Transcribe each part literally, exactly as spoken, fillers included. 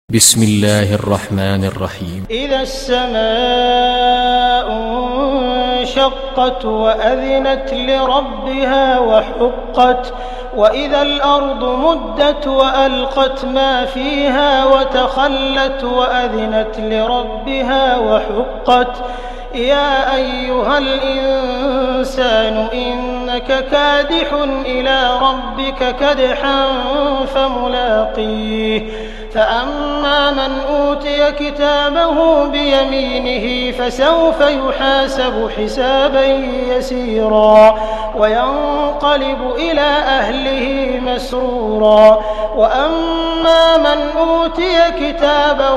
بسم الله الرحمن الرحيم. إذا السماء انشقت وأذنت لربها وحقت وإذا الأرض مدت وألقت ما فيها وتخلت وأذنت لربها وحقت يا أيها الإنسان إنك كادح إلى ربك كدحا فملاقيه فأما من أوتي كتابه بيمينه فسوف يحاسب حسابا يسيرا وينقلب إلى أهله مسرورا وأما من أوتي كتابه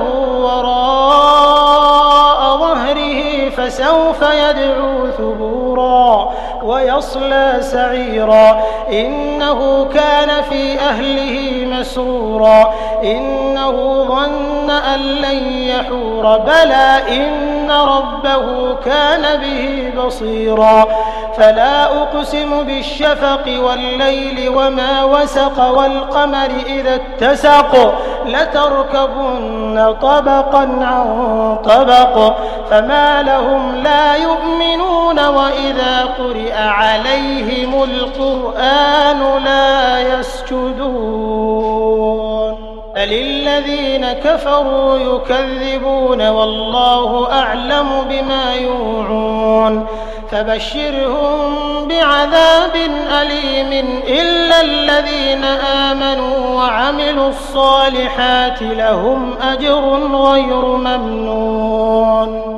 وراء ظهره فسوف يدعو ثبورا ويصلى سعيرا إنه كان في أهله مسرورا إنه ظن أن لن يحور بلى إن ربه كان به بصيرا فلا أقسم بالشفق والليل وما وسق والقمر إذا اتسق لتركبن طبقا عن طبق فما لهم لا يؤمنون وإذا قرئ عليهم القرآن لا يسجدون للذين كفروا يكذبون والله أعلم بما يوعون فبشرهم بعذاب أليم إلا الذين آمنوا وعملوا الصالحات لهم أجر غير ممنون.